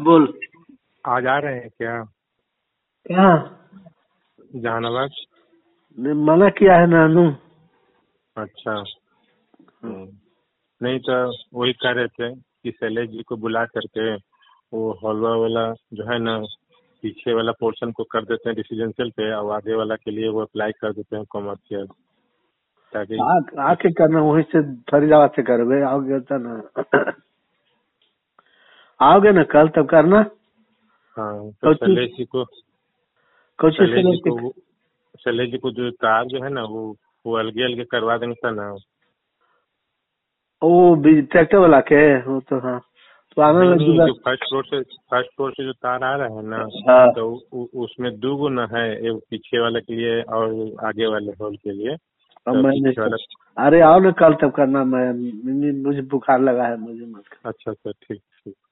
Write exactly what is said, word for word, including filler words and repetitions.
बोल। आज आ रहे हैं क्या कहाँ? जहानाबाद? ने मना किया है नानू। अच्छा। हम्म। नहीं तो वही कह रहे थे कि शैलेश जी को बुला करके वो हलवा वाला जो है ना पीछे वाला पोर्शन को कर देते हैं रेसिडेंशियल पे और आगे वाला के लिए वो अप्लाई कर देते हैं कॉमर्शियल, ताकि आ- आके करना वहीं से फरीदाबाद से करोगे, आओगे तो ना आओगे ना कल तब करना। हाँ तो शैलेश जी को कोची शैलेश जी से को शैलेश जी को जो तार जो है ना वो वो अलगे अलगे करवा देंगे था ना। ओ ट्रैक्टर वाला के वो तो हाँ तो आना नहीं ना नहीं, जुगा। जो फर्स्ट फ्लोर से फर्स्ट फ्लोर से जो तार आ रहा है ना हाँ तो उ, उसमें दो गो ना है, एक पीछे वाले के लिए और आगे वाले हॉल के लिए। अब तो मैं पीछे नहीं, वाला। अरे आओ ना कल तब करना। मैं मुझे बुखार लगा है, मुझे मत कर। अच्छा अच्छा ठीक ठीक।